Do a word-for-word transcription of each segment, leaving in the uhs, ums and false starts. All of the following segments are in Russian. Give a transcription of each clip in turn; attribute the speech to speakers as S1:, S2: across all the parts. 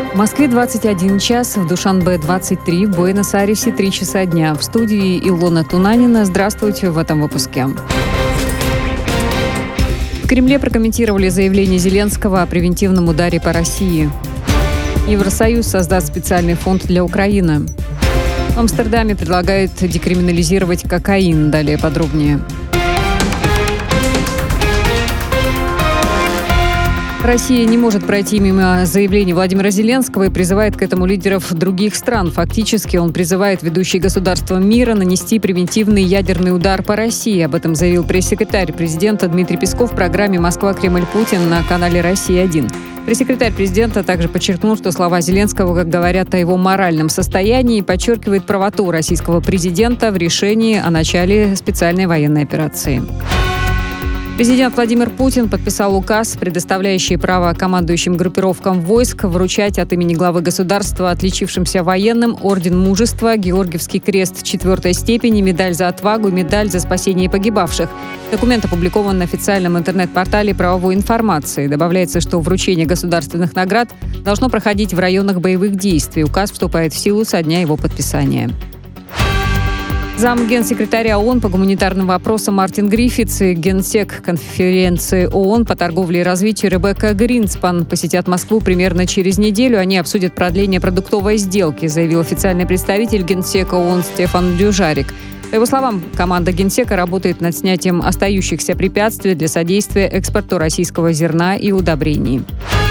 S1: В Москве двадцать один час, в Душанбе двадцать три, в Буэнос-Айресе три часа дня. В студии Илона Тунанина. Здравствуйте в этом выпуске. В Кремле прокомментировали заявление Зеленского о превентивном ударе по России. Евросоюз создаст специальный фонд для Украины. В Амстердаме предлагают декриминализировать кокаин. Далее подробнее. Россия не может пройти мимо заявлений Владимира Зеленского и призывает к этому лидеров других стран. Фактически он призывает ведущие государства мира нанести превентивный ядерный удар по России. Об этом заявил пресс-секретарь президента Дмитрий Песков в программе «Москва-Кремль-Путин» на канале «Россия один». Пресс-секретарь президента также подчеркнул, что слова Зеленского, как говорят о его моральном состоянии, подчеркивает правоту российского президента в решении о начале специальной военной операции. Президент Владимир Путин подписал указ, предоставляющий право командующим группировкам войск вручать от имени главы государства отличившимся военным орден Мужества, Георгиевский крест четвертой степени, медаль за отвагу и медаль за спасение погибавших. Документ опубликован на официальном интернет-портале правовой информации. Добавляется, что вручение государственных наград должно проходить в районах боевых действий. Указ вступает в силу со дня его подписания. Зам генсекретаря ООН по гуманитарным вопросам Мартин Гриффитс и генсек конференции ООН по торговле и развитию Ребекка Гринспан посетят Москву примерно через неделю. Они обсудят продление продуктовой сделки, заявил официальный представитель генсека ООН Стефан Дюжарик. По его словам, команда генсека работает над снятием остающихся препятствий для содействия экспорту российского зерна и удобрений.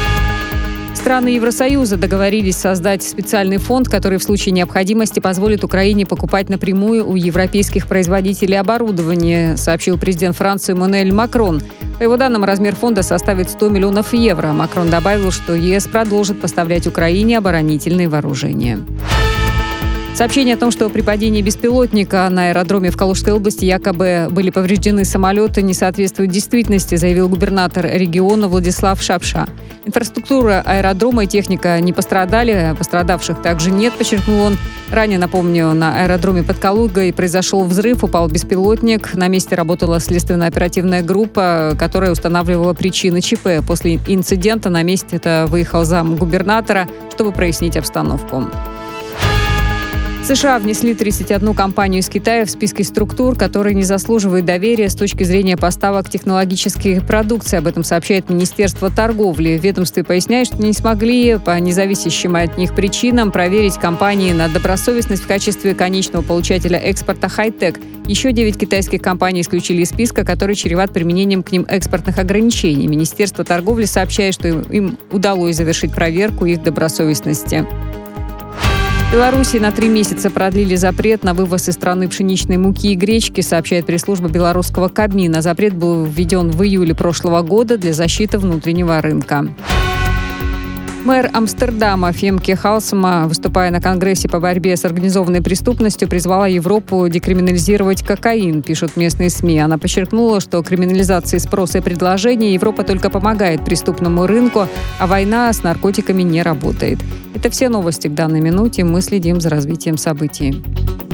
S1: Страны Евросоюза договорились создать специальный фонд, который в случае необходимости позволит Украине покупать напрямую у европейских производителей оборудования, сообщил президент Франции Эммануэль Макрон. По его данным, размер фонда составит сто миллионов евро. Макрон добавил, что ЕС продолжит поставлять Украине оборонительные вооружения. Сообщение о том, что при падении беспилотника на аэродроме в Калужской области якобы были повреждены самолеты, не соответствует действительности, заявил губернатор региона Владислав Шапша. Инфраструктура аэродрома и техника не пострадали, пострадавших также нет, подчеркнул он. Ранее, напомню, на аэродроме под Калугой произошел взрыв, упал беспилотник. На месте работала следственно-оперативная группа, которая устанавливала причины ЧП. После инцидента на месте это выехал зам губернатора, чтобы прояснить обстановку. США внесли тридцать одну компанию из Китая в списки структур, которые не заслуживают доверия с точки зрения поставок технологической продукции. Об этом сообщает Министерство торговли. В ведомстве поясняют, что не смогли по независящим от них причинам проверить компании на добросовестность в качестве конечного получателя экспорта хай-тек. Еще девять китайских компаний исключили из списка, который чреват применением к ним экспортных ограничений. Министерство торговли сообщает, что им удалось завершить проверку их добросовестности. В Беларуси на три месяца продлили запрет на вывоз из страны пшеничной муки и гречки, сообщает пресс-служба белорусского Кабмина. Запрет был введен в июле прошлого года для защиты внутреннего рынка. Мэр Амстердама Фемке Халсема, выступая на Конгрессе по борьбе с организованной преступностью, призвала Европу декриминализировать кокаин, пишут местные СМИ. Она подчеркнула, что криминализации спроса и предложения Европа только помогает преступному рынку, а война с наркотиками не работает. Это все новости к данной минуте. Мы следим за развитием событий.